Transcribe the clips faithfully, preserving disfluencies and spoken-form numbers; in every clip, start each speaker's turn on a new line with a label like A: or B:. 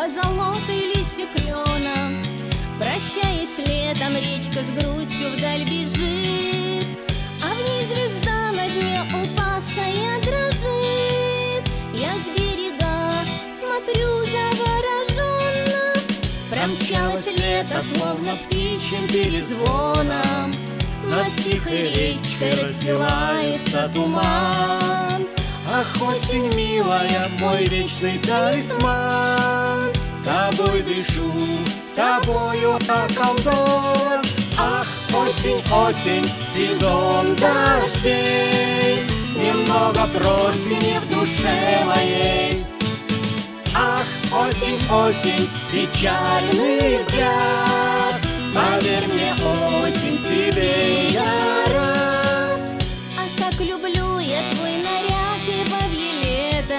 A: позолотой листья клена. Прощаясь с летом, речка с грустью вдаль бежит, а в ней звезда на дне упавшая дрожит. Я с берега смотрю завороженно. Промчалось лето, словно птичьим перезвоном. Над тихой речкой расстилается туман.
B: Ах, осень милая, мой вечный талисман. Тобой дышу, тобою околдован. Ах, осень, осень, сезон дождей. Немного просени в душе моей. Ах, осень, осень, печальный взгляд. Поверь мне, осень, тебе я рад.
A: Ах, как люблю я твой наряд и бабье лето,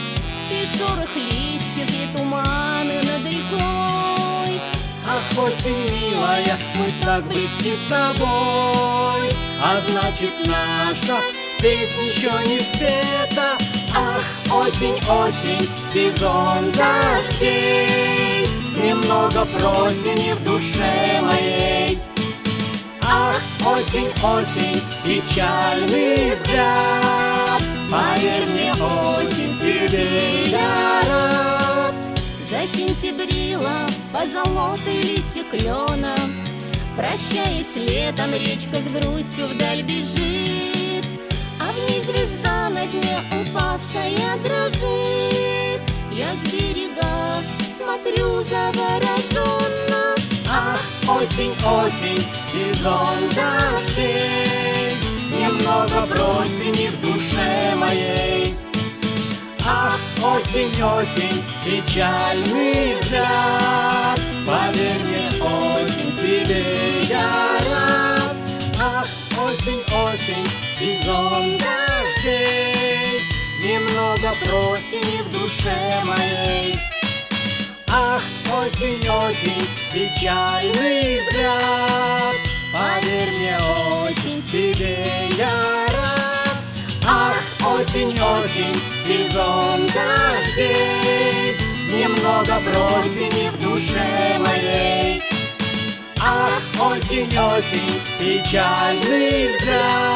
A: и шорох листьев, и туманы над рекой.
B: Ах, осень милая, мы так близки с тобой, а значит наша песня еще не спета. Ах, осень, осень, сезон дождей. Немного просени в душе моей. Ах, осень, осень, печальный взгляд. Поверь мне, осень, тебе я рад.
A: Засентябрила позолотой листья клена. Прощаясь с летом, речка с грустью вдаль бежит, а в ней звезда на дне упавшая дрожит. Я с берега смотрю завороженно.
B: Ах, осень, осень, сезон дождей. Немного просени в душе моей. Ах, осень, осень, печальный взгляд. Поверь мне, осень, тебе я рад. Ах, осень, осень, сезон дождей. Немного просени в душе моей. Ах, осень, осень, печальный взгляд. Поверь мне, осень, тебе я рад. Ах, осень, осень, сезон дождей. Немного просени в душе моей. Ах, осень, осень, печальный взгляд.